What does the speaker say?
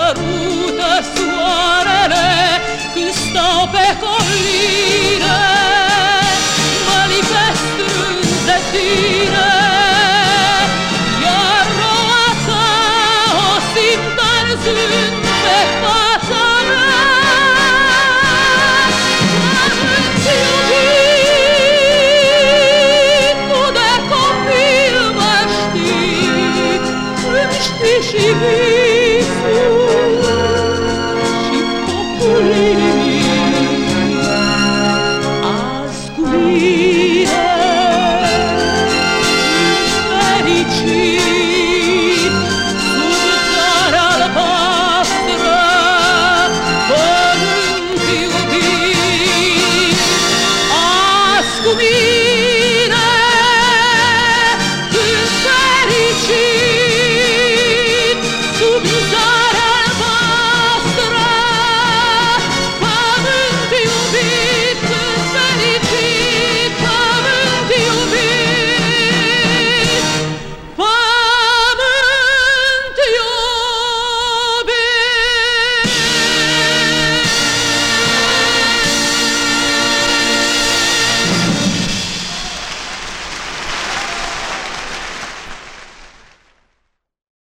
sărută soarele când stau pe coline, mă lipesc strâns de tine, iar roata o simt arzând pe fața mea. Am-ți iubit, tu de copil mă știi, îmi știi și visul